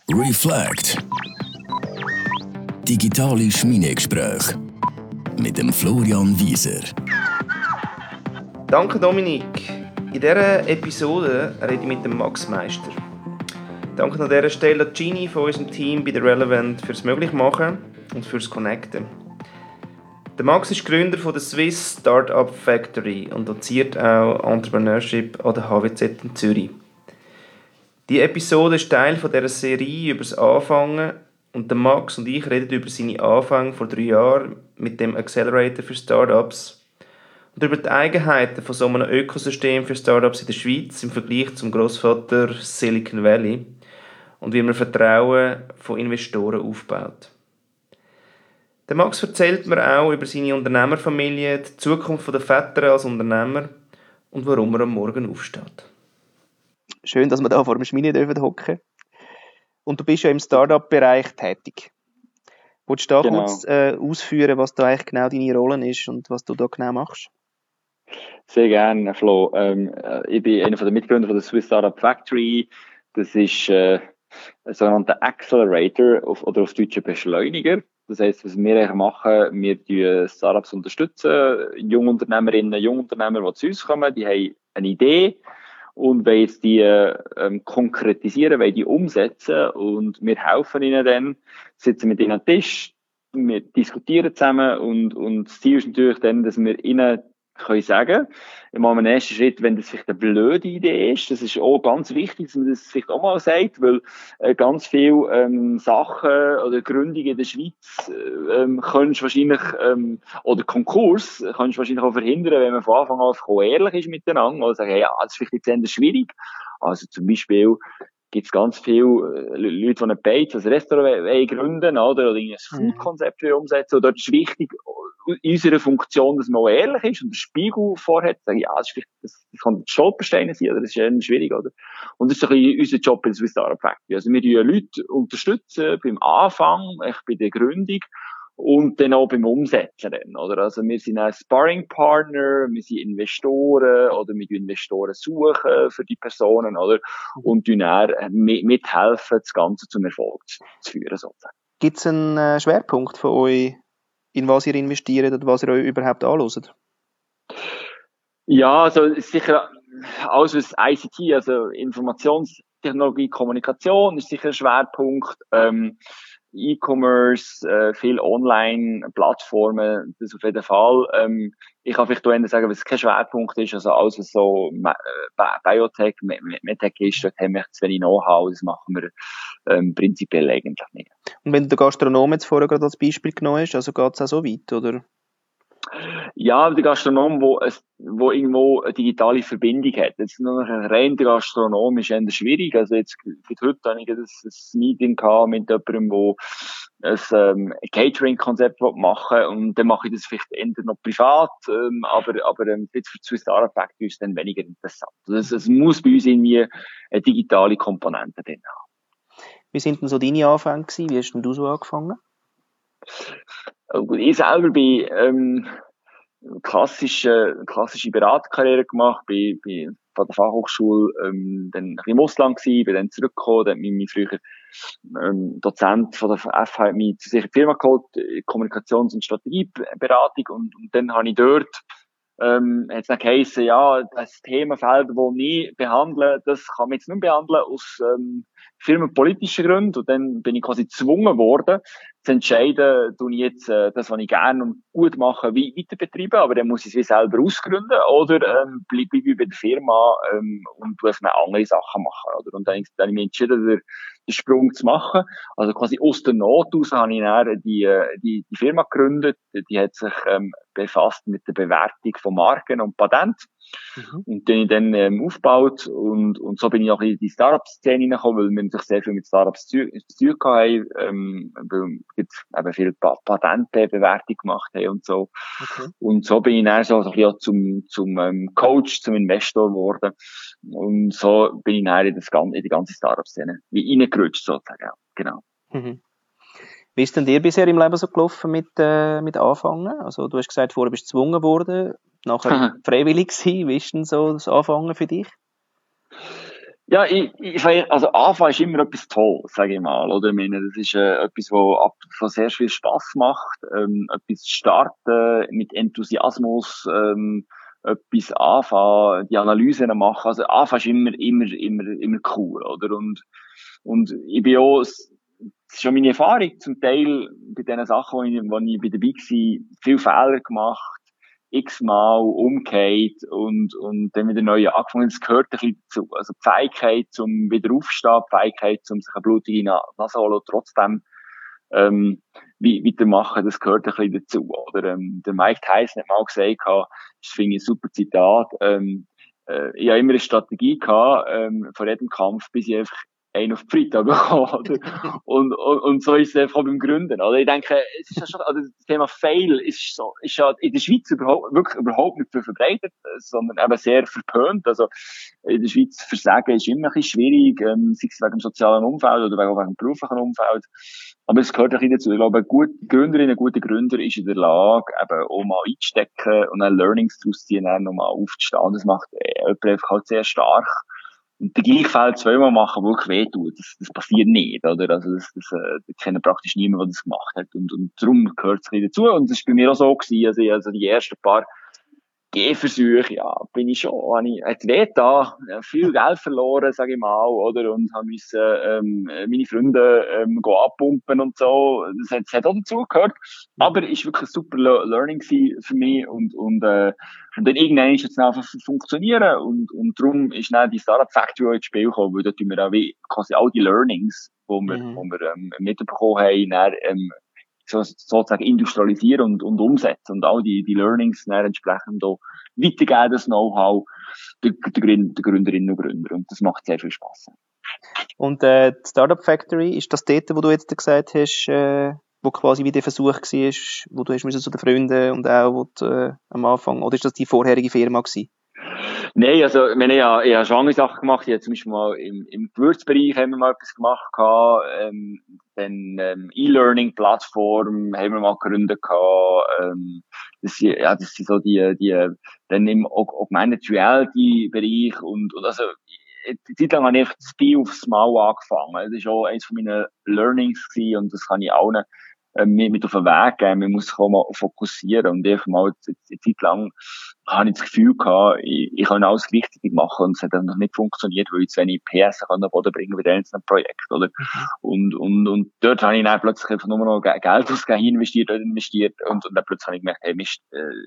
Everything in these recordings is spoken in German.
Reflect. Digitale Schmiedegespräche mit dem Florian Wieser. Danke Dominik. In dieser Episode rede ich mit dem Max Meister. Danke an dieser Stelle an Gini von unserem Team bei der Relevant fürs Möglichmachen und fürs Connecten. Der Max ist Gründer von der Swiss Startup Factory und doziert auch Entrepreneurship an der HWZ in Zürich. Die Episode ist Teil von dieser Serie über das Anfangen und der Max und ich reden über seine Anfänge vor 3 Jahren mit dem Accelerator für Startups und über die Eigenheiten von so einem Ökosystem für Startups in der Schweiz im Vergleich zum Grossvater Silicon Valley und wie man Vertrauen von Investoren aufbaut. Der Max erzählt mir auch über seine Unternehmerfamilie, die Zukunft der Väter als Unternehmer und warum er am Morgen aufsteht. Schön, dass wir da vor dem Schmine hocken dürfen. Und du bist ja im Startup-Bereich tätig. Willst du da kurz ausführen, was da eigentlich genau deine Rolle ist und was du da genau machst? Sehr gerne, Flo. Ich bin einer der Mitgründer von der Swiss Startup Factory. Das ist ein sogenannter Accelerator oder auf Deutsch ein Beschleuniger. Das heisst, was wir eigentlich machen, wir Startups unterstützen, Jungunternehmerinnen, Jungunternehmer, die zu uns kommen, die haben eine Idee und wollen jetzt die konkretisieren, wollen die umsetzen und wir helfen ihnen dann, sitzen mit ihnen am Tisch, wir diskutieren zusammen und das Ziel ist natürlich dann, dass wir ihnen können sagen, im ersten Schritt, wenn das vielleicht eine blöde Idee ist, das ist auch ganz wichtig, dass man das vielleicht auch mal sagt, weil ganz viele Sachen oder Gründungen in der Schweiz kannst wahrscheinlich oder Konkurs kannst du wahrscheinlich auch verhindern, wenn man von Anfang an ehrlich ist miteinander und sagen, ja, das ist vielleicht jetzt schwierig. Also zum Beispiel gibt es ganz viele Leute, die ein Beiz, ein Restaurant gründen oder ein Food-Konzept umsetzen. Und dort ist wichtig, in unserer Funktion, dass man auch ehrlich ist und den Spiegel vorhat, sagen, ja, das kann Stolpersteine sein, oder das ist eher schwierig, oder? Und das ist ein bisschen unser Job in der Swiss Startup Factory. Also wir Leute unterstützen beim Anfang, bei der Gründung und dann auch beim Umsetzen dann, oder? Also wir sind ein Sparring-Partner, wir sind Investoren oder wir Investoren suchen für die Personen, oder? Und dann mithelfen, das Ganze zum Erfolg zu führen, sozusagen. Gibt es einen Schwerpunkt von euch, in was ihr investiert oder was ihr euch überhaupt anhört? Ja, also sicher alles was ICT, also Informationstechnologie, Kommunikation ist sicher ein Schwerpunkt. E-Commerce, viel Online-Plattformen, das auf jeden Fall. Ich kann vielleicht auch sagen, was kein Schwerpunkt ist, also alles was so Biotech, Medtech ist, dort haben wir zu wenig Know-how, das machen wir prinzipiell eigentlich nicht. Und wenn du den Gastronom jetzt vorher gerade als Beispiel genommen hast, also geht es auch so weit, oder? Ja, der Gastronom, wo irgendwo eine digitale Verbindung hat. Jetzt nur ein rein der Gastronom ist eher schwierig. Also jetzt, heute habe ich ein Meeting gehabt mit jemandem, wo ein Catering-Konzept machen will. Und dann mache ich das vielleicht eher noch privat, aber jetzt für die Swiss Startup Factory ist es dann weniger interessant. Also es muss bei uns irgendwie eine digitale Komponente drin haben. Wie sind denn so deine Anfänge gewesen? Wie hast denn du so angefangen? Ich selber bin klassische Beraterkarriere gemacht, bin von der Fachhochschule dann ein bisschen im Ausland gewesen, bin dann zurückgekommen, dann hat mich mein früher Dozent von der FH mich zu sich in die Firma geholt, Kommunikations- und Strategieberatung und dann habe ich dort hat es dann geheissen, ja, das Themenfeld, das ich behandle, das kann man jetzt nicht behandeln aus firmenpolitischen Gründen. Und dann bin ich quasi gezwungen worden, zu entscheiden, tue ich jetzt das, was ich gerne und gut mache, wie weiter betreiben, aber dann muss ich es wie selber ausgründen oder bleibe ich bei der Firma und tue mir andere Sachen machen. Oder? Und dann habe ich mich entschieden, den Sprung zu machen. Also quasi aus der Not aus habe ich dann die Firma gegründet. Die hat sich befasst mit der Bewertung von Marken und Patent. Und den ich dann aufgebaut und so bin ich auch in die Startup-Szene hineingekommen, weil wir natürlich sehr viel mit Startups zu tun haben, weil wir eben viel Patentbewertung gemacht haben und so. Okay. Und so bin ich dann so zum Coach, zum Investor geworden. Und so bin ich dann in die ganze Startup-Szene wie reingerutscht, sozusagen. Genau. Mhm. Wie ist denn dir bisher im Leben so gelaufen mit Anfangen? Also du hast gesagt, vorher bist du gezwungen worden, nachher freiwillig gewesen. Wie ist denn so das Anfangen für dich? Ja, also Anfang ist immer etwas Tolles, sage ich mal, oder? Ich meine, das ist etwas, was sehr viel Spass macht, etwas starten, mit Enthusiasmus, etwas anfangen, die Analysen machen. Also Anfang ist immer cool, oder? Und ich bin auch, das ist schon meine Erfahrung, zum Teil bei den Sachen, wo ich bei dabei war, viel Fehler gemacht, x-mal umgekehrt und dann wieder neu angefangen. Das gehört ein bisschen dazu. Also die Fähigkeit zum Wiederaufstehen, die Fähigkeit zum sich eine blutige Nase holen und trotzdem weitermachen, das gehört ein bisschen dazu. Oder der Mike Tyson hat mal gesagt, das finde ich ein super Zitat, ich habe immer eine Strategie gehabt, vor jedem Kampf, bis ich einfach einen auf die Fritten bekommen, oder? Und so ist es einfach auch beim Gründen, oder? Ich denke, es ist ja schon, also das Thema Fail ist ja in der Schweiz wirklich überhaupt nicht viel verbreitet, sondern eben sehr verpönt. Also, in der Schweiz Versagen ist immer ein bisschen schwierig, sei es wegen dem sozialen Umfeld oder wegen dem beruflichen Umfeld. Aber es gehört ein bisschen dazu. Ich glaube, eine gute Gründerin, ein guter Gründer ist in der Lage, eben auch mal einzustecken und dann Learnings daraus ziehen, dann nochmal aufzustehen. Das macht jemand einfach halt sehr stark. Und den gleichen Fall zweimal machen, wirklich wehtut, das passiert nicht, oder? Also, ich kenne praktisch niemanden, der das gemacht hat. Und darum gehört es ein bisschen dazu. Und das ist bei mir auch so gewesen. Also die ersten paar Gehversuche, ja, bin ich schon, hat weh da, viel Geld verloren, sage ich mal, oder, und habe müssen, meine Freunde, abpumpen und so. Das hat auch dazugehört. Aber ist wirklich ein super Learning für mich und dann irgendwann ist es dann einfach funktionieren und darum ist dann die Startup Factory ins Spiel gekommen, weil dort tun wir auch wie quasi all die Learnings, wo wir mitbekommen haben, dann, sozusagen industrialisieren und umsetzen und all die Learnings dann entsprechend auch weitergeben, das Know-how der Gründerinnen und Gründer. Und das macht sehr viel Spaß. Und die Startup Factory, ist das dort, wo du jetzt gesagt hast, wo quasi wie der Versuch war, wo du hast müssen zu den Freunden und auch wo du, am Anfang, oder ist das die vorherige Firma gewesen? Nein, also, ich habe schon andere Sachen gemacht. Ich habe zum Beispiel mal im Gewürzbereich haben wir mal etwas gemacht gehabt, dann, E-Learning-Plattform haben wir mal gegründet gehabt, das sind so dann im Augmented Reality-Bereich und also, eine Zeit lang habe ich einfach das Spiel aufs Mal angefangen. Das ist auch eines von meinen Learnings gewesen und das kann ich allen mit auf den Weg geben. Man muss sich auch mal fokussieren und einfach mal eine Zeit lang habe ich das Gefühl gehabt, ich kann alles richtig machen und es hat dann noch nicht funktioniert, weil ich zu wenig PS an den Boden bringen bei einzelnen Projekten, oder? Und dort habe ich dann plötzlich einfach nur noch Geld ausgegeben, investiert und dann plötzlich habe ich gemerkt, hey Mist,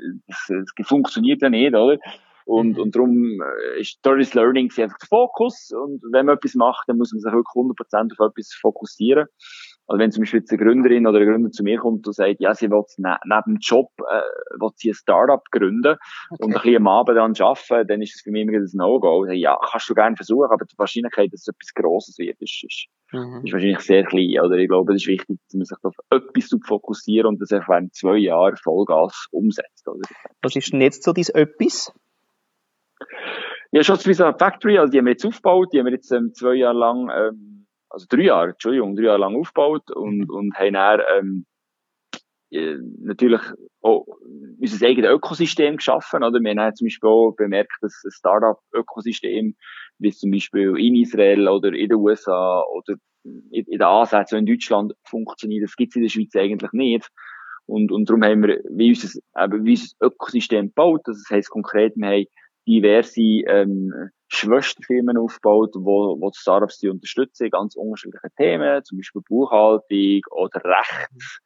das funktioniert ja nicht, oder? Und darum ist das Learning einfach der Fokus und wenn man etwas macht, dann muss man sich wirklich 100% auf etwas fokussieren. Also wenn zum Beispiel jetzt eine Gründerin oder ein Gründer zu mir kommt und sagt, ja, sie will neben dem Job will sie ein Startup gründen und ein bisschen am Abend dann arbeiten, dann ist das für mich immer ein No-Go. Ja, kannst du gerne versuchen, aber die Wahrscheinlichkeit, dass es etwas Grosses wird, ist wahrscheinlich sehr klein. Oder ich glaube, es ist wichtig, dass man sich auf etwas fokussieren und das einfach während 2 Jahren Vollgas umsetzt. Oder? Was ist denn jetzt so dein Etwas? Ja, schon zu dieser Factory, also die haben wir jetzt aufgebaut, die haben wir jetzt 2 Jahre lang, also 3 Jahre lang aufgebaut und haben dann, natürlich auch unser eigenes Ökosystem geschaffen, oder? Wir haben zum Beispiel auch bemerkt, dass ein Startup-Ökosystem, wie zum Beispiel in Israel oder in den USA oder in den Ansätzen in Deutschland funktioniert, das gibt es in der Schweiz eigentlich nicht. Und darum haben wir wie unser Ökosystem gebaut. Das heisst konkret, wir haben diverse Schwesterfirmen aufgebaut, wo die Startups die unterstützen, ganz unterschiedliche Themen, zum Beispiel Buchhaltung oder Recht,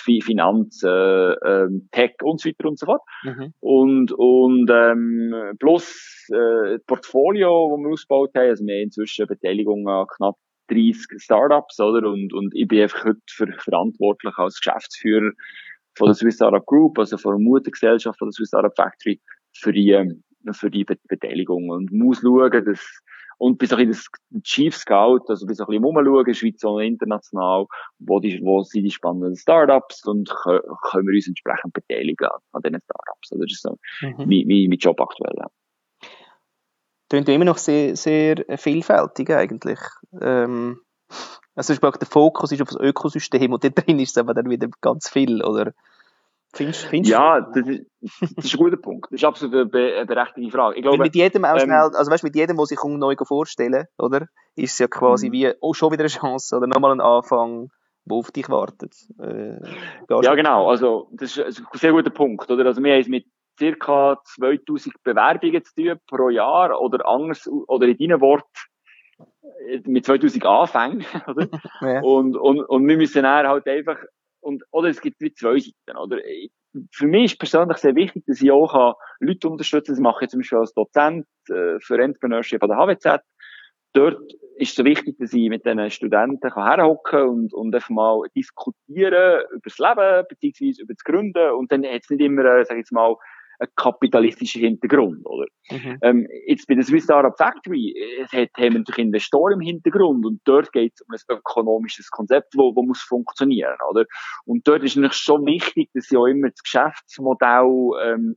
Finanzen, Tech und so weiter und so fort. Und plus Portfolio, das wir ausgebaut haben, also wir haben inzwischen Beteiligung an knapp 30 Startups, oder? Und ich bin einfach heute verantwortlich als Geschäftsführer von der Swiss Startup Group, also von der Muttergesellschaft von der Swiss Startup Factory, für die Beteiligung und muss schauen, dass und bis ein bisschen das Chief Scout, also bis ein bisschen rumschauen, Schweiz und international, wo sind die spannenden Startups und können wir uns entsprechend beteiligen an diesen Startups. Also das ist so wie mein Job aktuell. Ja. Klingt immer noch sehr, sehr vielfältig eigentlich. Also der Fokus ist auf das Ökosystem und dort drin ist es aber dann wieder ganz viel, oder? Findest Ja, das ist ein guter Punkt. Das ist absolut eine berechtigte Frage. Ich glaube, mit jedem auch schnell, also weißt, mit jedem, der sich neu vorstellen, oder? Ist es ja quasi wie, schon wieder eine Chance, oder nochmal ein Anfang, der auf dich wartet. Ja, genau. Also, das ist ein sehr guter Punkt, oder? Also, wir haben es mit circa 2000 Bewerbungen zu tun pro Jahr, oder anders, oder in deinen Worten, mit 2000 Anfängen, oder? Ja. Und wir müssen dann halt einfach, oder es gibt wie zwei Seiten, oder? Für mich ist persönlich sehr wichtig, dass ich auch Leute unterstützen kann. Das mache ich zum Beispiel als Dozent für Entrepreneurship an der HWZ. Dort ist es so wichtig, dass ich mit diesen Studenten herhocken und einfach mal diskutieren über das Leben, beziehungsweise über das Gründen. Und dann hat es nicht immer, sag ich jetzt mal, einen kapitalistischen Hintergrund, oder? Jetzt bei der Swiss Startup Factory, haben wir natürlich Investoren im Hintergrund und dort geht es um ein ökonomisches Konzept, wo muss funktionieren, oder? Und dort ist natürlich schon wichtig, dass ich auch immer das Geschäftsmodell,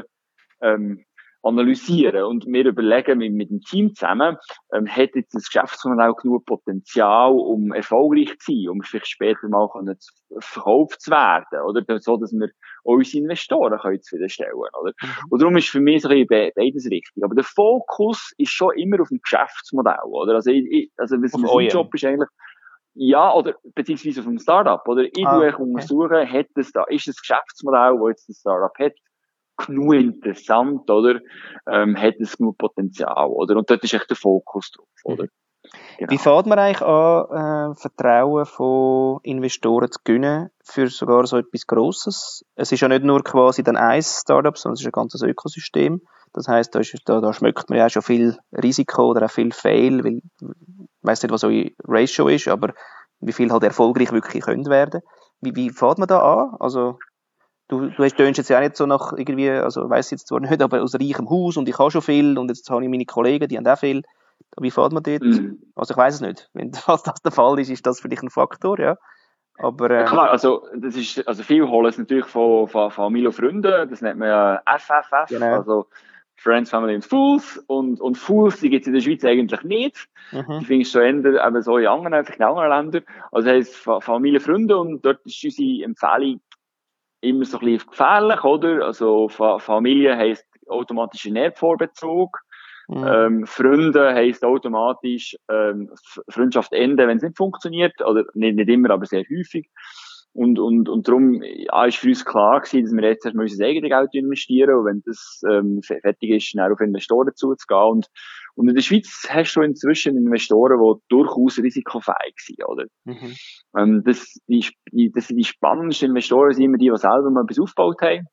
analysieren und wir überlegen mit dem Team zusammen, hat jetzt das Geschäftsmodell genug Potenzial, um erfolgreich zu sein, um vielleicht später mal verkauft zu werden, oder so, dass wir unsere Investoren zufriedenstellen können, oder? Und darum ist für mich so ein bisschen beides richtig. Aber der Fokus ist schon immer auf dem Geschäftsmodell, oder? Also mein Job ist eigentlich, ja, oder, beziehungsweise auf dem Startup, oder? Ich will untersuchen, ist das Geschäftsmodell, das jetzt das Startup hat, genug interessant, oder? Hat es genug Potenzial, oder? Und dort ist echt der Fokus drauf, oder? Genau. Wie fängt man eigentlich an, Vertrauen von Investoren zu gewinnen für sogar so etwas Grosses? Es ist ja nicht nur quasi dann ein Startup, sondern es ist ein ganzes Ökosystem. Das heisst, da schmeckt man ja auch schon viel Risiko oder auch viel Fail, weil, ich weiss nicht, was eure Ratio ist, aber wie viel halt erfolgreich wirklich können werden. Wie fängt man da an? Also, du tönst jetzt ja auch nicht so nach irgendwie, also weiss jetzt zwar nicht, aber aus reichem Haus und ich habe schon viel und jetzt habe ich meine Kollegen, die haben auch viel. Wie fährt man dort? Also ich weiss es nicht. Falls das der Fall ist das vielleicht ein Faktor, ja. Aber, ja, klar, also viele holen es natürlich von Familie und Freunden, das nennt man ja FFF, genau. Also Friends, Family and Fools, und Fools, die gibt es in der Schweiz eigentlich nicht. Die findest du eben so in anderen Ländern. Also das heisst Familie, Freunde, und dort ist unsere Empfehlung immer so ein bisschen gefährlich, oder? Also Familie heisst automatischer Nährvorbezug. Freunde heisst automatisch Freundschaft enden, wenn es nicht funktioniert, oder nicht immer, aber sehr häufig. Und darum ist für uns klar gewesen, dass wir jetzt erstmal unser eigenes Geld investieren und wenn das fertig ist, dann auf Investoren zuzugehen. Und in der Schweiz hast du inzwischen Investoren, die durchaus risikofähig sind, oder? Das sind die spannendsten Investoren, sind immer die selber mal etwas aufgebaut haben.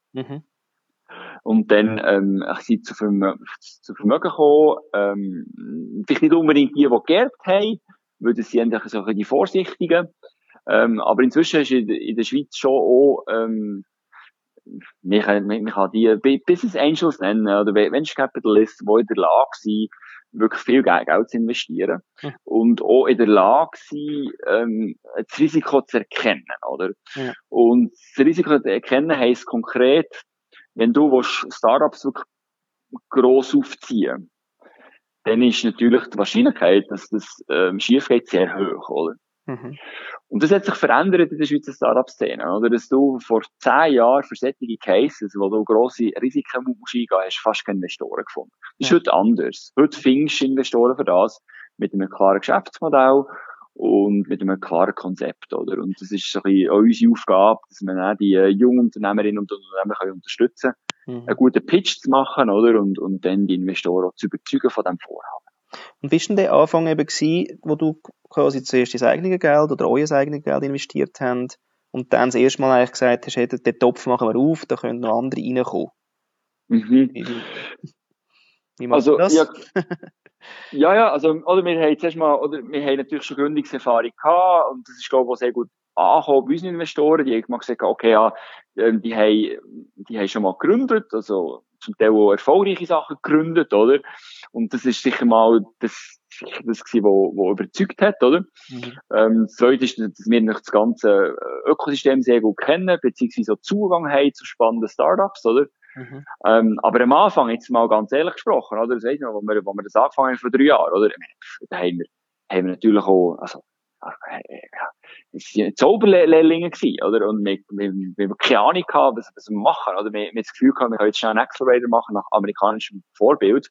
Und dann sind zu Vermögen gekommen, vielleicht nicht unbedingt die geerbt haben, weil das sind eigentlich so die Vorsichtigen. Aber inzwischen ist in der Schweiz schon auch, man kann die Business Angels nennen, oder Venture Capitalists, die in der Lage sind, wirklich viel Geld zu investieren. Und auch in der Lage sind, das Risiko zu erkennen, oder? Ja. Und das Risiko zu erkennen heisst konkret, wenn du Startups wirklich gross aufziehen, dann ist natürlich die Wahrscheinlichkeit, dass das schief geht, sehr hoch, oder? Und das hat sich verändert in der Schweizer Startup-Szene, oder? Dass du vor 10 Jahren für solche Cases, wo du grosse Risiken musst eingehen, hast fast keine Investoren gefunden. Das ist heute anders. Heute findest du Investoren für das mit einem klaren Geschäftsmodell und mit einem klaren Konzept, oder? Und das ist so ein bisschen unsere Aufgabe, dass wir dann die jungen Unternehmerinnen und Unternehmer unterstützen können, einen guten Pitch zu machen, oder? Und dann die Investoren auch zu überzeugen von diesem Vorhaben. Und bist denn der Anfang eben gewesen, wo du quasi zuerst dein eigenes Geld oder euer eigenes Geld investiert habt und dann das erste Mal eigentlich gesagt hast, hey, den Topf machen wir auf, da können noch andere reinkommen? Wie machst du das? Ja, also, oder wir haben zuerst mal, oder wir haben natürlich schon Gründungserfahrung gehabt und das ist, glaube ich, auch sehr gut angekommen bei unseren Investoren. Die haben mal gesagt, okay, ja, die haben schon mal gegründet, also zum Teil auch erfolgreiche Sachen gegründet, oder? Und das ist sicher mal das gewesen, wo überzeugt hat, oder? Das Zweite ist, dass wir das ganze Ökosystem sehr gut kennen, beziehungsweise auch Zugang haben zu spannenden Startups, oder? Aber am Anfang, jetzt mal ganz ehrlich gesprochen, oder? Das weiss ich noch, wo wir das angefangen haben vor 3 Jahren, oder? Da haben wir natürlich auch, also, sind Zauberlehrlinge gewesen, oder? Und wir haben keine Ahnung gehabt, was wir machen, oder? Wir haben das Gefühl gehabt, wir können jetzt schnell einen Accelerator machen nach amerikanischem Vorbild.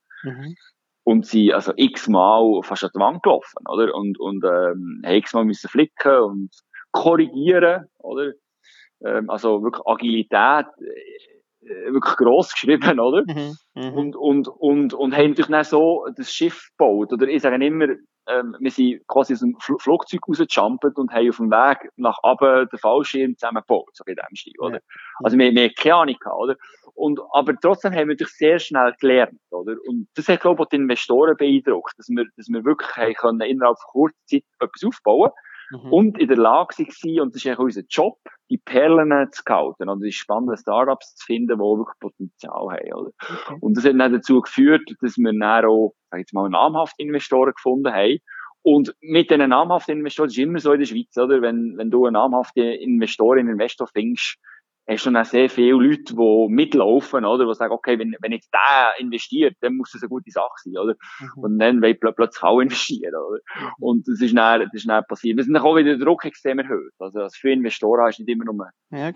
Und sie, also x-mal fast an die Wand gelaufen, oder? Und haben x-mal müssen flicken und korrigieren, oder? Also wirklich Agilität, wirklich gross geschrieben, oder? Und haben natürlich dann so das Schiff gebaut, oder? Ich sage immer, wir sind quasi aus dem Flugzeug rausgejumpt und haben auf dem Weg nach oben den Fallschirm zusammengebaut, so in dem Stil, oder? Also wir haben keine Ahnung gehabt, oder? Aber trotzdem haben wir natürlich sehr schnell gelernt, oder? Und das hat, glaube ich, auch die Investoren beeindruckt, dass wir wirklich haben können, innerhalb von kurzer Zeit etwas aufbauen und in der Lage waren, und das ist eigentlich unser Job, die Perlen zu scouten, und die spannenden Startups zu finden, die wirklich Potenzial haben, oder? Und das hat dann dazu geführt, dass wir dann auch, sag ich jetzt mal, namhafte Investoren gefunden haben. Und mit diesen namhaften Investoren, das ist immer so in der Schweiz, oder? Wenn du einen namhaften Investor findest, hast du dann sehr viele Leute, die mitlaufen, oder? Die sagen, okay, wenn jetzt der investiert, dann muss das eine gute Sache sein, oder? Und dann wollen plötzlich auch investieren, oder? Und das ist dann passiert. Wir sind dann auch wieder der Druck extrem erhöht. Also, als für Investoren ist nicht immer nur,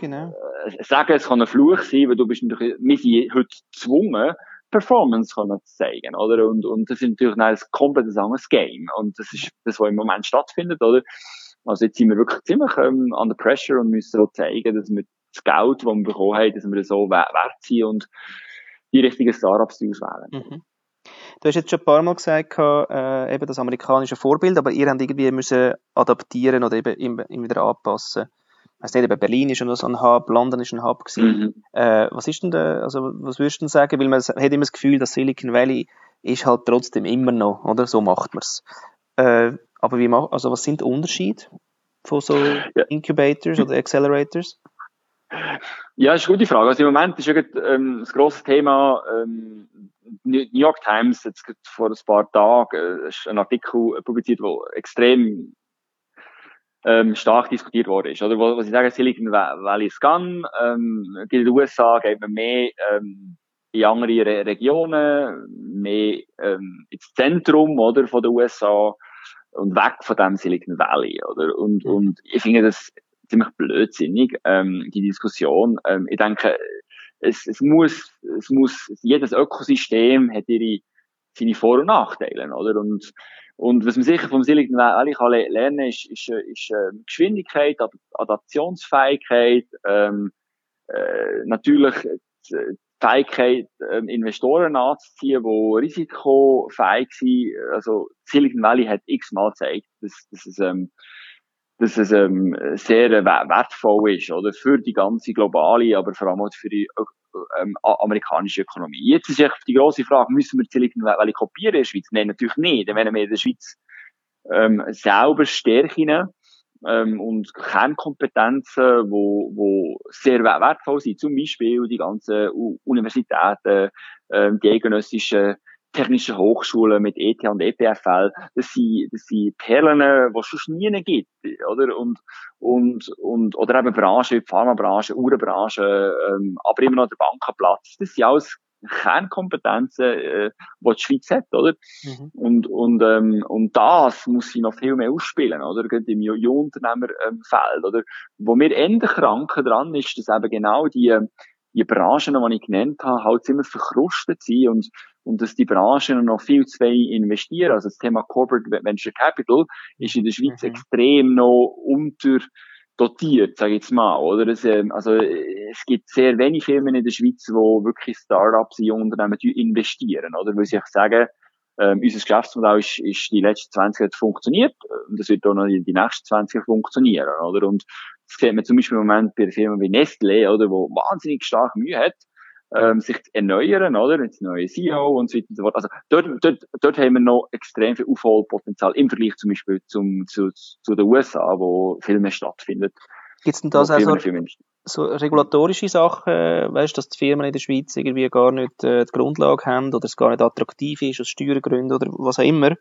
sagen, es kann ein Fluch sein, weil wir sind heute gezwungen, Performance zu zeigen, oder? Und das ist natürlich ein komplett anderes Game. Und das ist das, was im Moment stattfindet, oder? Also jetzt sind wir wirklich ziemlich under pressure und müssen so zeigen, dass wir das Geld, das wir bekommen haben, dass wir das so wert sind und die richtigen Startups auswählen. Du hast jetzt schon ein paar Mal gesagt, eben das amerikanische Vorbild, aber ihr habt irgendwie müssen adaptieren oder eben wieder anpassen. Ich weiss nicht, eben Berlin ist schon so ein Hub, London ist ein Hub gewesen. Was ist denn was würdest du denn sagen? Weil man hat immer das Gefühl, dass Silicon Valley ist halt trotzdem immer noch, oder? So macht man's. Aber was sind die Unterschiede von so Incubators oder Accelerators? Ja, das ist eine gute Frage. Also im Moment ist ein grosses Thema, New York Times, jetzt vor ein paar Tagen, ist ein Artikel publiziert, der extrem stark diskutiert worden ist. Oder was ich sage, Silicon Valley is gone. In den USA geht man mehr in andere Regionen, mehr ins Zentrum, oder, von den USA und weg von dem Silicon Valley, oder? Und ich finde das ziemlich blödsinnig, die Diskussion. Ich denke, es muss, jedes Ökosystem hat seine Vor- und Nachteile, oder? Und was man sicher vom Silicon Valley kann lernen, ist Geschwindigkeit, Adaptionsfähigkeit, natürlich die Fähigkeit, Investoren anzuziehen, die risikofähig sind. Also Silicon Valley hat x-mal gezeigt, dass es sehr wertvoll ist, oder, für die ganze globale, aber vor allem auch für die amerikanische Ökonomie. Jetzt ist echt die grosse Frage, müssen wir Silicon Valley kopieren in der Schweiz? Nein, natürlich nicht. Dann werden wir in der Schweiz selber Stärken und Kernkompetenzen, wo sehr wertvoll sind. Zum Beispiel die ganzen Universitäten, die eidgenössischen technischen Hochschulen mit ETH und EPFL, das sind Perlen, die es schon nie gibt, oder? Oder eben Branchen, wie Pharmabranche, Uhrenbranche, aber immer noch der Bankenplatz. Das sind alles Kernkompetenzen, die die Schweiz hat, oder? Und das muss sie noch viel mehr ausspielen, oder? Gerade im Jungunternehmerfeld, oder? Wo mir eher kranken dran ist, dass eben genau die Branchen, die ich genannt habe, halt ziemlich verkrustet sind und dass die Branchen noch viel zu wenig investieren. Also das Thema Corporate Venture Capital ist in der Schweiz extrem noch unterdotiert, sage ich jetzt mal, oder? Es gibt sehr wenige Firmen in der Schweiz, die wirklich Startups in Unternehmen investieren, oder? Weil sie sagen, unser Geschäftsmodell ist die letzten 20 Jahre funktioniert, und das wird auch noch die nächsten 20 Jahre funktionieren, oder? Und das sieht man zum Beispiel im Moment bei einer Firma wie Nestlé, oder, wo wahnsinnig stark Mühe hat, sich zu erneuern, oder? Mit neuen CEO und so weiter und so fort. Also, dort haben wir noch extrem viel Aufholpotenzial im Vergleich zum Beispiel zu den USA, wo viel mehr stattfindet. Gibt's denn das also so regulatorische Sachen, weißt, dass die Firmen in der Schweiz irgendwie gar nicht die Grundlage haben oder es gar nicht attraktiv ist aus Steuergründen oder was auch immer,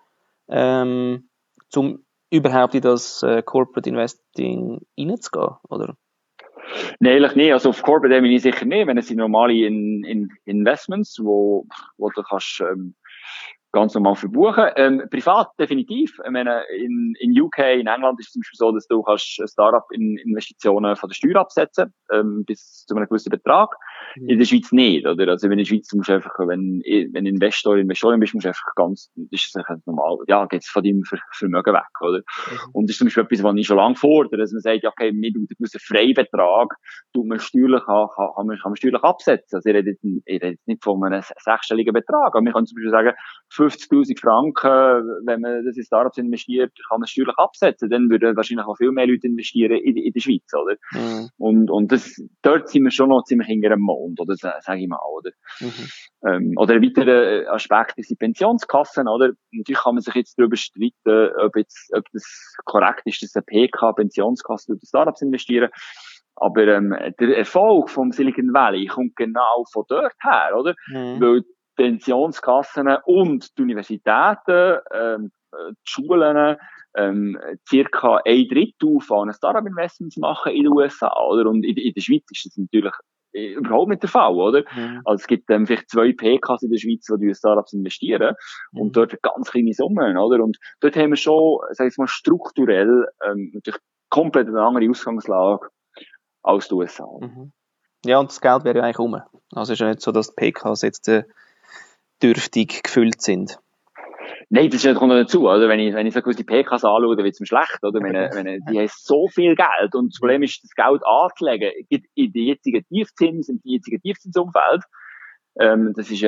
zum überhaupt in das Corporate Investing reinzugehen, oder? Nein, eigentlich nicht. Also auf Corporate bin ich sicher nicht. Wenn es sind normale Investments, wo du kannst ganz normal verbuchen. Privat definitiv. Ich meine, in UK, in England ist es zum Beispiel so, dass du kannst Start-up-Investitionen von der Steuer absetzen, bis zu einem gewissen Betrag. In der Schweiz nicht, oder? Also in der Schweiz musst du einfach, wenn Investorin bist, musst du einfach ist das normal, ja, geht's von deinem Vermögen weg, oder? Und das ist zum Beispiel etwas, was ich schon lange fordere, dass man sagt, ja, okay, mit einem gewissen Freibetrag kann man steuerlich absetzen. Also ich rede jetzt nicht von einem sechsstelligen Betrag, aber wir können zum Beispiel sagen, 50.000 Franken, wenn man das in Startups investiert, kann man steuerlich absetzen. Dann würden wahrscheinlich auch viel mehr Leute investieren in der Schweiz, oder? Und dort sind wir schon noch ziemlich hinter dem Mond, oder? Sag ich mal, oder? Oder ein weiterer Aspekt ist die Pensionskassen, oder? Natürlich kann man sich jetzt darüber streiten, ob das korrekt ist, dass eine PK-Pensionskasse durch Startups investieren. Aber, der Erfolg vom Silicon Valley kommt genau von dort her, oder? Weil Pensionskassen und die Universitäten, die Schulen, circa 1/3 von Startup-Investments machen in den USA, oder? Und in der Schweiz ist das natürlich überhaupt nicht der Fall, oder? Also es gibt vielleicht 2 PKs in der Schweiz, die in Startups investieren, und dort ganz kleine Summen, oder? Und dort haben wir schon, sag ich mal, strukturell, natürlich komplett eine andere Ausgangslage als die USA. Ja, und das Geld wäre ja eigentlich rum. Also es ist ja nicht so, dass die PKs jetzt dürftig gefüllt sind. Nein, das kommt noch dazu, oder? Wenn ich so die PKs anschaue, dann wird's mir schlecht, oder? Die haben so viel Geld, und das Problem ist, das Geld anzulegen, in die jetzigen Tiefzinsumfeld, das ist,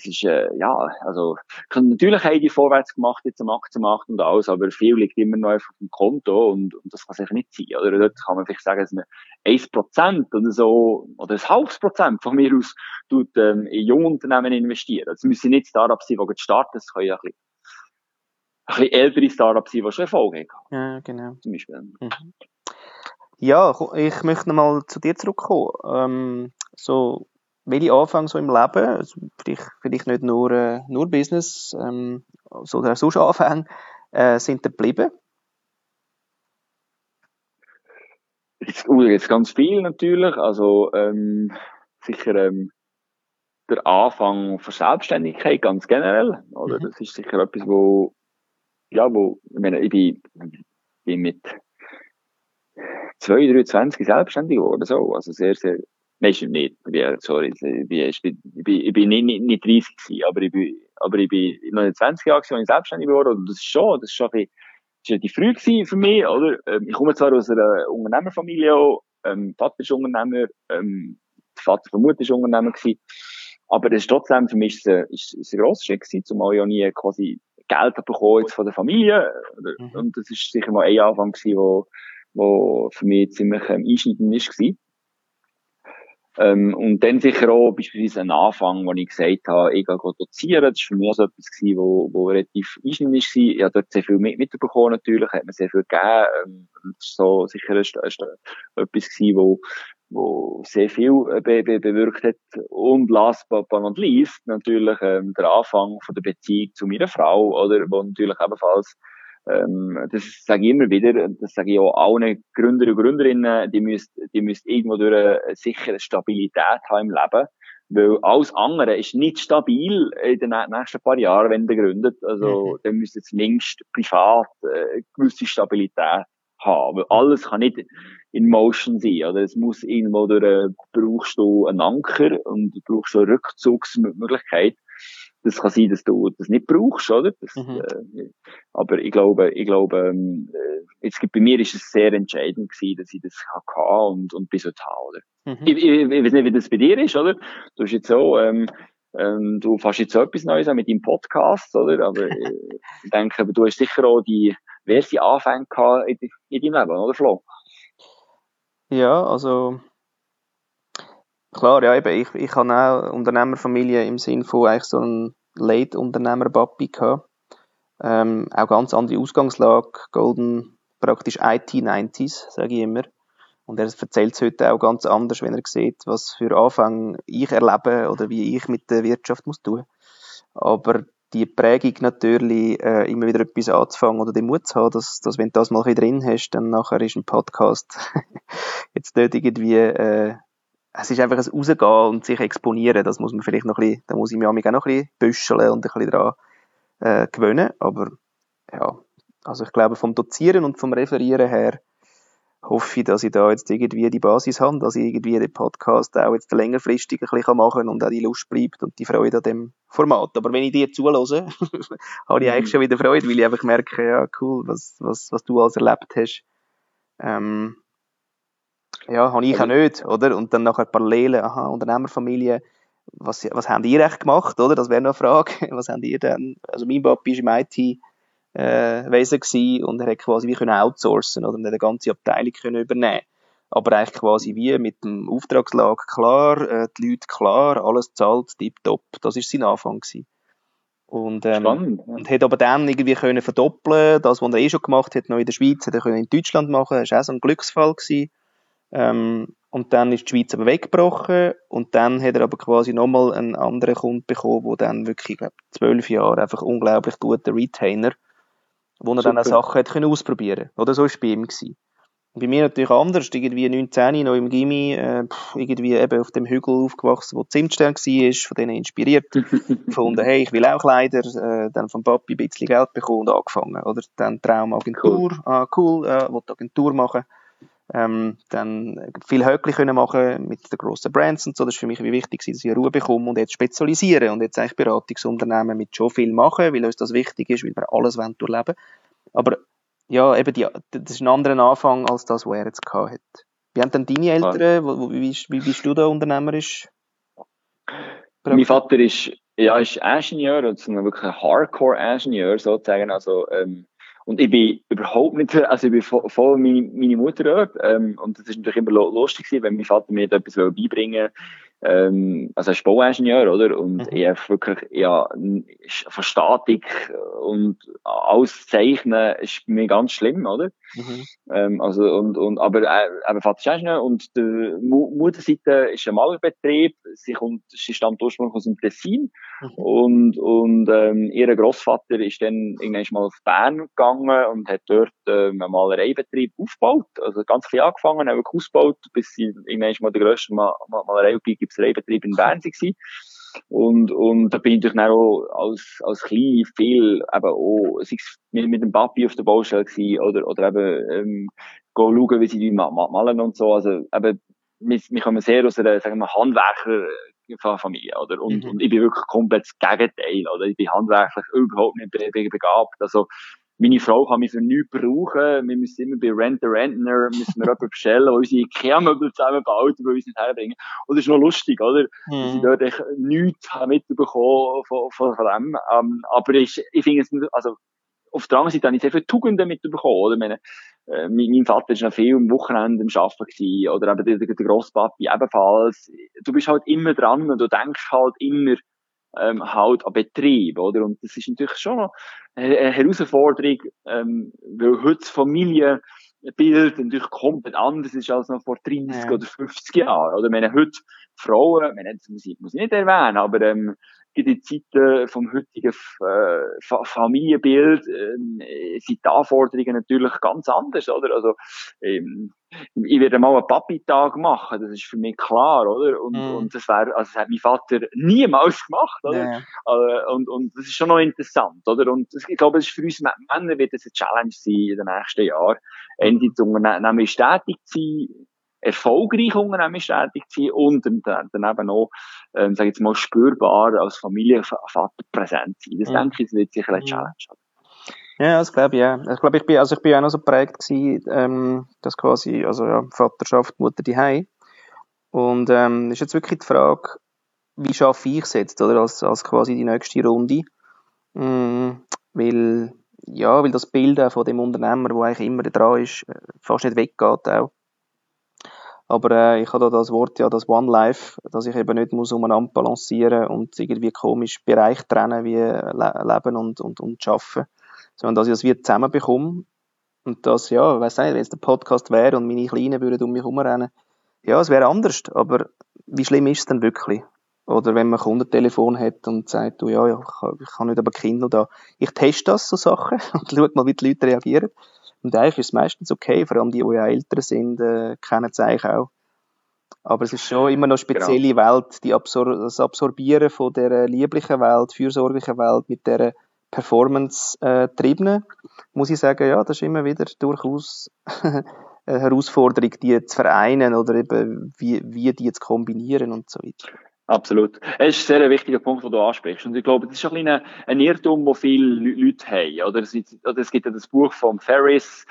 also, natürlich haben die vorwärts gemacht, jetzt am Aktienmarkt und alles, aber viel liegt immer noch einfach auf dem Konto, und das kann sicher nicht sein, oder? Dort kann man vielleicht sagen, dass man 1% oder so, oder 0,5% von mir aus, in junge Unternehmen investieren. Das müssen nicht Startups sein, die starten, das können ja ein bisschen ältere Startups sein, die schon Erfolg haben. Ja, genau. Zum Beispiel. Ja, ich möchte nochmal zu dir zurückkommen. Welche Anfänge so im Leben, also vielleicht nicht nur Business, sondern auch sonst Anfänge, sind da geblieben? Jetzt ganz viel natürlich, also sicher der Anfang von Selbstständigkeit ganz generell, oder? Das ist sicher etwas, ich meine, ich bin mit 23 selbstständig geworden, so, also sehr, sehr, nein, stimmt nicht, ich bin nicht 30 gewesen, aber ich bin noch in 20 Jahren gewesen, als ich selbstständig geworden, und das ist schon relativ früh gewesen für mich, oder? Ich komme zwar aus einer Unternehmerfamilie, Vater ist Unternehmer, der Vater von Mutter ist Unternehmer gewesen, aber das ist trotzdem, für mich ist ein grosser Schritt gewesen, zumal ich auch nie quasi Geld bekommen jetzt von der Familie, und das ist sicher mal ein Anfang gewesen, wo für mich ziemlich einschneidend ist gewesen. Und dann sicher auch beispielsweise ein Anfang, wo ich gesagt habe, ich gehe dozieren. Das war für mich auch so etwas gewesen, wo relativ einschneidend war. Ich habe dort sehr viel mitbekommen natürlich, hat mir sehr viel gegeben. Das ist so sicher etwas gewesen, wo sehr viel bewirkt hat. Und last but not least natürlich der Anfang von der Beziehung zu meiner Frau, oder, wo natürlich ebenfalls das sage ich immer wieder, das sage ich auch allen Gründer und Gründerinnen, die müsst irgendwo durch eine sichere Stabilität haben im Leben, weil alles andere ist nicht stabil in den nächsten paar Jahren, wenn ihr gründet, also dann müsst ihr zumindest privat eine gewisse Stabilität haben, weil alles kann nicht in Motion sein, oder? Es muss irgendwo brauchst du einen Anker und du brauchst eine Rückzugsmöglichkeit. Das kann sein, dass du das nicht brauchst, oder? Aber ich glaube, jetzt bei mir ist es sehr entscheidend gewesen, dass ich das hatte und bis heute habe, oder? Ich weiß nicht, wie das bei dir ist, oder? Du hast jetzt so, du fährst jetzt so etwas Neues an mit deinem Podcast, oder? Aber ich denke, du hast sicher auch diverse Anfänge gehabt in deinem Leben, oder Flo? Ja, also klar, ja, eben, ich habe auch Unternehmerfamilie im Sinn von eigentlich so einen Late-Unternehmer-Papi gehabt. Auch ganz andere Ausgangslage, golden, praktisch IT-90s, sage ich immer. Und er erzählt es heute auch ganz anders, wenn er sieht, was für Anfänge ich erlebe oder wie ich mit der Wirtschaft muss tun. Aber die Prägung natürlich, immer wieder etwas anzufangen oder den Mut zu haben, dass wenn du das mal ein bisschen drin hast, dann nachher ist ein Podcast jetzt nicht irgendwie, es ist einfach ein Rausgehen und sich exponieren, das muss man vielleicht noch ein bisschen, da muss ich mich auch noch ein bisschen büscheln und ein bisschen dran gewöhnen. Aber ja, also ich glaube, vom Dozieren und vom Referieren her hoffe ich, dass ich da jetzt irgendwie die Basis habe, dass ich irgendwie den Podcast auch jetzt längerfristig ein bisschen machen kann und auch die Lust bleibt und die Freude an dem Format. Aber wenn ich dir zuhöre, habe ich eigentlich schon wieder Freude, weil ich einfach merke, ja, cool, was du alles erlebt hast. Ja, habe ich auch nicht, oder? Und dann nachher Parallelen, Unternehmerfamilie, was habt ihr echt gemacht, oder? Das wäre noch eine Frage. Was habt ihr denn? Also mein Papi ist im IT Wesen gewesen und er hat quasi wie können outsourcen oder eine ganze Abteilung können übernehmen. Aber eigentlich quasi wie mit dem Auftragslage klar, die Leute klar, alles zahlt, tipptopp. Das ist sein Anfang gewesen. Und Spannend. und hat aber dann irgendwie können verdoppeln, das, was er schon gemacht hat, noch in der Schweiz, hat er können in Deutschland machen. Das war auch so ein Glücksfall gewesen. Und dann ist die Schweiz aber weggebrochen und dann hat er aber quasi nochmal einen anderen Kunden bekommen, der dann wirklich, ich glaube, 12 Jahre einfach unglaublich guter Retainer, wo er dann auch Sachen hat können ausprobieren. Oder so war es bei ihm gewesen. Und bei mir natürlich anders, irgendwie 19, noch im Gymi, irgendwie eben auf dem Hügel aufgewachsen, wo Zimtstern war, von denen inspiriert, gefunden, hey, ich will auch Kleider, dann vom Papi ein bisschen Geld bekommen und angefangen, oder? Dann Traumagentur, cool, wollte Agentur machen. Dann viel Höckli können machen mit den grossen Brands und so. Das ist für mich wie wichtig, dass ich Ruhe bekomme und jetzt spezialisieren und jetzt eigentlich Beratungsunternehmen mit schon viel machen, weil uns das wichtig ist, weil wir alles durchleben wollen. Aber ja, eben das ist ein anderer Anfang als das, was er jetzt gehabt hat. Wie haben denn deine Eltern, wie bist du da unternehmerisch? Mein Vater ist Ingenieur, also wirklich ein Hardcore-Ingenieur sozusagen, also, und ich bin überhaupt nicht, also ich bin voll meine Mutter dort, und das ist natürlich immer lustig gewesen, wenn mein Vater mir da etwas beibringen wollte. Also er ist Bauingenieur, oder? Und ich habe wirklich, ja, von Statik und alles zeichnen ist mir ganz schlimm, oder? Also, aber Vater ist Ingenieur und die Mutterseite ist ein Malerbetrieb. Sie stammt ursprünglich aus dem Tessin. Und ihr Grossvater ist dann irgendwann mal auf Bern gegangen und hat dort einen Malereibetrieb aufgebaut. Also ganz klein angefangen, haben wir ausgebaut, bis sie irgendwann mal der grösste Malerei- und Gipsereibetrieb in Bern waren. Und da bin ich natürlich auch als Klein viel eben auch, sei es mit dem Papi auf der Baustelle gewesen, oder eben, schauen, wie sie die malen und so. Also eben, wir kommen sehr aus einer, sagen wir, Handwerkerfamilie, oder? Und ich bin wirklich komplett das Gegenteil, oder? Ich bin handwerklich überhaupt nicht begabt. Also, meine Frau kann mich für nichts brauchen. Wir müssen immer bei Rent-a-Rentner, müssen wir jemanden bestellen, der unsere IKEA-Möbel zusammenbaut, die wir uns nicht herbringen. Und das ist noch lustig, oder? Dass ich dort echt nichts mitbekommen von dem. Aber ich finde es, also, auf der anderen Seite habe ich sehr viele Tugenden mitbekommen, oder? Mein Vater war noch viel am Wochenende am Arbeiten gewesen, oder eben der Grosspapi ebenfalls. Du bist halt immer dran und du denkst halt immer, halt an Betrieb, oder? Und das ist natürlich schon noch eine Herausforderung, weil heute das Familienbild natürlich komplett anders ist als noch vor 30 oder 50 Jahren, oder? Ich meine, heute Frauen, das muss ich nicht erwähnen, aber, in den Zeiten vom heutigen Familienbild sind die Anforderungen natürlich ganz anders, oder? Also, ich werde mal einen Papi-Tag machen, das ist für mich klar, oder? Und das hat mein Vater niemals gemacht, oder? Und das ist schon noch interessant, oder? Und ich glaube, es ist für uns Männer wird das eine Challenge sein in den nächsten Jahren, endlich zu unternehmerisch tätig zu sein, erfolgreich unternehmerisch tätig zu sein und dann eben auch, sag ich jetzt mal, spürbar als Familienvater präsent sein. Das denke ich, das wird sicher eine Challenge. Ja, das glaube ich, ja. Ich glaube, ich bin auch noch so geprägt gewesen, dass quasi, also ja, Vaterschaft, Mutter daheim. Und, ist jetzt wirklich die Frage, wie schaffe ich es jetzt, oder? Als quasi die nächste Runde. Weil das Bild auch von dem Unternehmer, der eigentlich immer dran ist, fast nicht weggeht auch. Aber ich habe da das Wort, ja, das One Life, dass ich eben nicht muss umeinander balancieren und irgendwie komisch Bereich trennen wie Leben und Arbeiten, sondern dass ich das wie zusammenbekomme. Und das, ja, ich weiss nicht, wenn es der Podcast wäre und meine Kleinen würden um mich herumrennen, ja, es wäre anders, aber wie schlimm ist es denn wirklich? Oder wenn man ein Kundentelefon hat und sagt, du, ja, ich kann nicht, aber Kinder da. Ich teste das, so Sachen, und schau mal, wie die Leute reagieren. Und eigentlich ist es meistens okay, vor allem die ja älter sind, kennen es eigentlich auch. Aber es ist schon immer noch eine spezielle Welt, das Absorbieren von dieser lieblichen Welt, fürsorglichen Welt mit dieser Performance-Triebenen, muss ich sagen, ja, das ist immer wieder durchaus eine Herausforderung, die zu vereinen oder eben wie die zu kombinieren und so weiter. Absolut. Es ist ein sehr wichtiger Punkt, den du ansprichst. Und ich glaube, das ist ein bisschen ein Irrtum, den viele Leute haben. Oder es gibt ja das Buch von Ferris,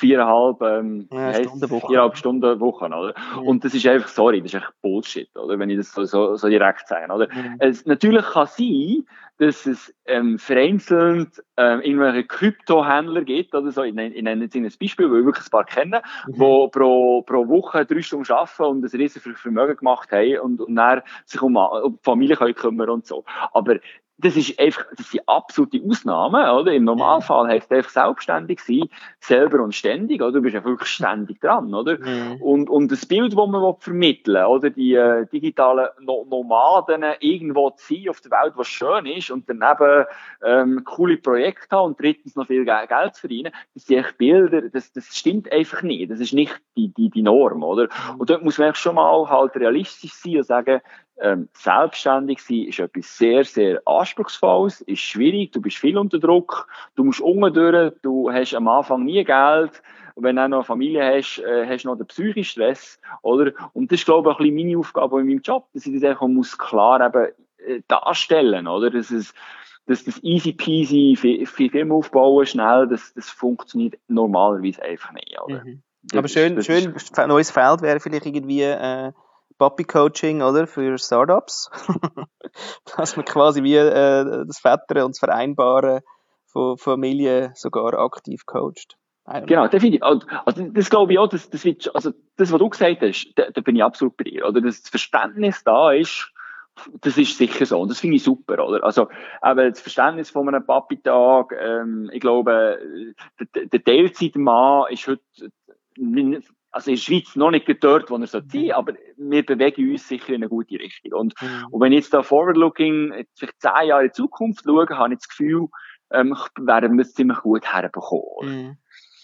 4,5 Stunden Woche, oder? Mhm. Und das ist einfach, sorry, das ist echt Bullshit, oder? Wenn ich das so direkt sage, oder? Mhm. Natürlich kann sein, dass es vereinzelt irgendwelche Kryptohändler gibt, oder so. Ich nenne jetzt ein Beispiel, weil ich wirklich ein paar kenne, wo pro Woche 3 Stunden arbeiten und ein riesiges Vermögen gemacht haben und dann sich um die Familie können kümmern und so. Aber das sind absolute Ausnahmen, oder? Im Normalfall heisst es einfach selbstständig sein, selber und ständig, oder? Du bist ja wirklich ständig dran, oder? Und das Bild, das man vermitteln will, oder? Die digitalen Nomaden irgendwo zu sein auf der Welt, was schön ist, und daneben coole Projekte haben und drittens noch viel Geld zu verdienen, das sind echt Bilder, das stimmt einfach nicht. Das ist nicht die Norm, oder? Und dort muss man schon mal halt realistisch sein und sagen, selbstständig sein ist etwas sehr, sehr Anspruchsvolles, ist schwierig, du bist viel unter Druck, du musst unten durch, du hast am Anfang nie Geld, und wenn du auch noch eine Familie hast, hast du noch den psychischen Stress, oder? Und das ist, glaube ich, ein bisschen meine Aufgabe in meinem Job, dass ich das einfach muss klar eben darstellen, oder? Dass das easy peasy, Film aufbauen, schnell, das funktioniert normalerweise einfach nicht, oder? Aber schön, neues Feld wäre vielleicht irgendwie, Puppy-Coaching, oder? Für Startups. Dass man quasi wie das Väter und das Vereinbaren von Familie sogar aktiv coacht. Genau, definitiv. Also, das glaube ich auch, das wird, also, das, was du gesagt hast, da bin ich absolut bei dir, oder? Das Verständnis da ist, das ist sicher so. Und das finde ich super, oder? Also, aber das Verständnis von einem Papi-Tag, ich glaube, der Teilzeitmann ist heute, also in der Schweiz noch nicht dort, wo er sein sollte, aber wir bewegen uns sicher in eine gute Richtung. Und wenn ich jetzt da forward-looking, vielleicht 10 Jahre in die Zukunft schaue, habe ich das Gefühl, werden wir es ziemlich gut herbekommen.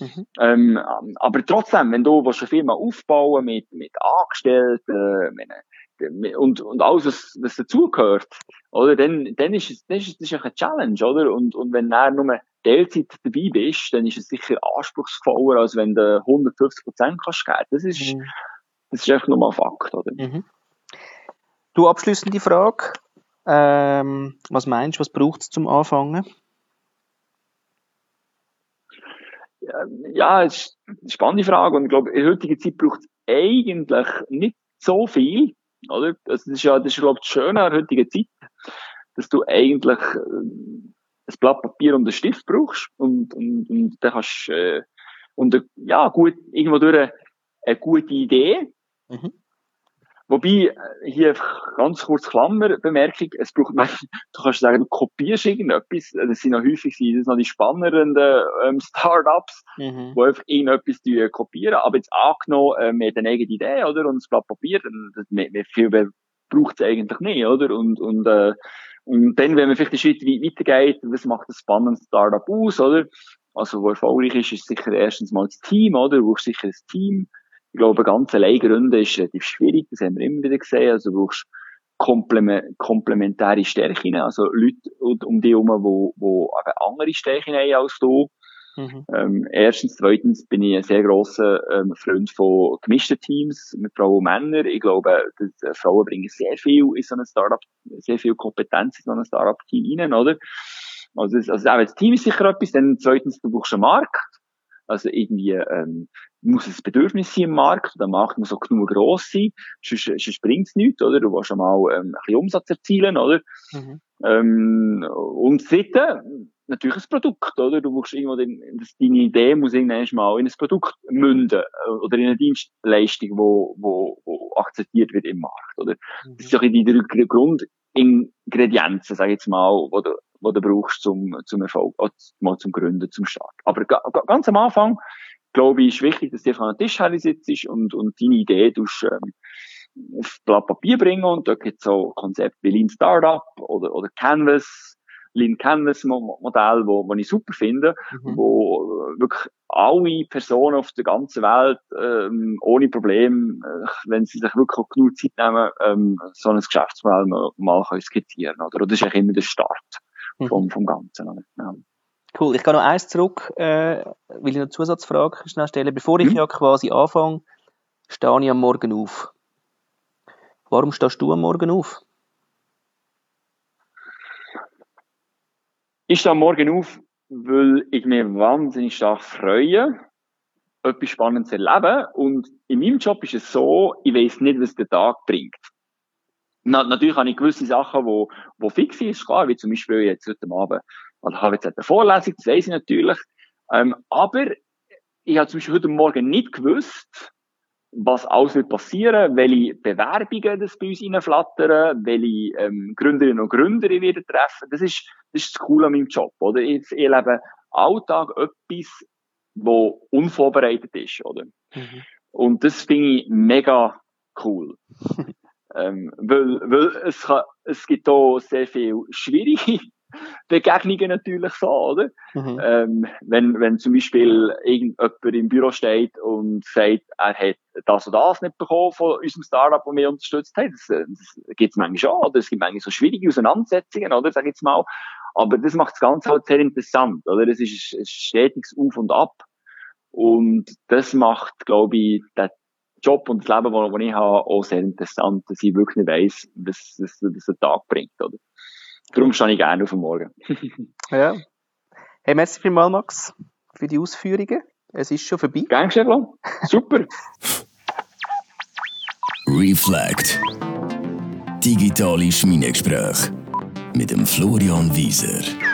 Aber trotzdem, wenn du eine Firma aufbauen mit Angestellten, und alles, was dazugehört, oder, dann ist es eine Challenge, oder? Und wenn du nur Teilzeit dabei bist, dann ist es sicher anspruchsvoller, als wenn du 150% kannst geben. Das ist einfach nur mal ein Fakt, oder? Du, abschliessende Frage. Was meinst du, was braucht es zum Anfangen? Ja, es ist eine spannende Frage. Und ich glaube, in heutiger Zeit braucht es eigentlich nicht so viel, oder? Das ist, glaube ich, das Schöne an der heutigen Zeit, dass du eigentlich ein Blatt Papier und einen Stift brauchst und dann kannst ja, gut, irgendwo durch eine gute Idee. Wobei, hier ganz kurz Klammerbemerkung, es braucht manchmal, du kannst sagen, du kopierst irgendetwas, das sind noch häufig die spannenden Startups, die einfach irgendetwas kopieren, aber jetzt angenommen, wir haben eine eigene Idee, oder, und das Blatt Papier, dann viel mehr braucht es eigentlich nicht, oder, und dann, wenn man vielleicht einen Schritt weitergeht, was macht ein spannendes Startup aus, oder, also, wo erfolgreich ist sicher erstens mal das Team, oder, du brauchst sicher ein Team. Ich glaube, ganz allein gründen ist relativ schwierig, das haben wir immer wieder gesehen. Also du brauchst komplementäre Stärken, also Leute um dich herum, die eben andere Stärken haben als du. Erstens, zweitens bin ich ein sehr grosser Freund von gemischten Teams mit Frauen und Männern. Ich glaube, dass Frauen bringen sehr viel in so ein Startup, sehr viel Kompetenz in so ein Startup-Team rein, oder? Also auch das Team ist sicher etwas. Dann zweitens, du brauchst einen Markt. Also irgendwie muss ein Bedürfnis sein im Markt, der Markt muss auch genug gross sein, sonst bringt es nichts, oder? Du willst schon mal ein bisschen Umsatz erzielen, oder? Und das Dritte, natürlich ein Produkt, oder? Du musst irgendwo deine Idee muss irgendwann mal in ein Produkt münden, oder in eine Dienstleistung, wo akzeptiert wird im Markt, oder? Das ist doch die Grundingredienzen, sag ich jetzt mal, wo du brauchst zum Erfolg, mal zum Gründen, zum Start. Aber ganz am Anfang, glaube ich, ist wichtig, dass du einfach an den Tisch sitzt und deine Idee auf Blatt Papier bringen, und da gibt es so Konzepte wie Lean Startup oder Canvas, Lean Canvas Modell, wo ich super finde, wo wirklich alle Personen auf der ganzen Welt ohne Problem, wenn sie sich wirklich auch genug Zeit nehmen, so ein Geschäftsmodell mal skizzieren, oder? Das ist eigentlich immer der Start. vom Ganzen. Oder? Ja. Cool, ich gehe noch eins zurück, will ich noch eine Zusatzfrage schnell stellen. Bevor ich ja quasi anfange, stehe ich am Morgen auf. Warum stehst du am Morgen auf? Ich stehe am Morgen auf, weil ich mich wahnsinnig stark freue, etwas Spannendes zu erleben. Und in meinem Job ist es so, ich weiss nicht, was der Tag bringt. Natürlich habe ich gewisse Sachen, die fix sind, ist klar, wie zum Beispiel jetzt heute Abend. Also ich habe jetzt eine Vorlesung, das weiss ich natürlich. Aber ich habe zum Beispiel heute Morgen nicht gewusst, was alles wird passieren, welche Bewerbungen das bei uns reinflattern, welche Gründerinnen und Gründer ich wieder treffen. Das ist das Coole an meinem Job, oder? Ich erlebe Alltag etwas, wo unvorbereitet ist, oder? Mhm. Und das finde ich mega cool. Weil es gibt auch sehr viel schwierige Begegnungen natürlich so, oder? Mhm. Wenn zum Beispiel irgendjemand im Büro steht und sagt, er hat das und das nicht bekommen von unserem Startup, das wir unterstützt haben, das gibt es manchmal schon, oder? Es gibt manchmal so schwierige Auseinandersetzungen, oder? Sag ich jetzt mal. Aber das macht das Ganze halt sehr interessant, oder? Es ist ein stetiges Auf und Ab. Und das macht, glaube ich, den Job und das Leben, das ich habe, auch sehr interessant, dass ich wirklich nicht weiss, was der Tag bringt, oder? Darum stehe ich gerne auf den Morgen. Ja. Hey, merci vielmals, Max, für die Ausführungen. Es ist schon vorbei. Gerne, Stefan. Super. Reflect. Digitale Schmiedegespräche mit dem Florian Wieser.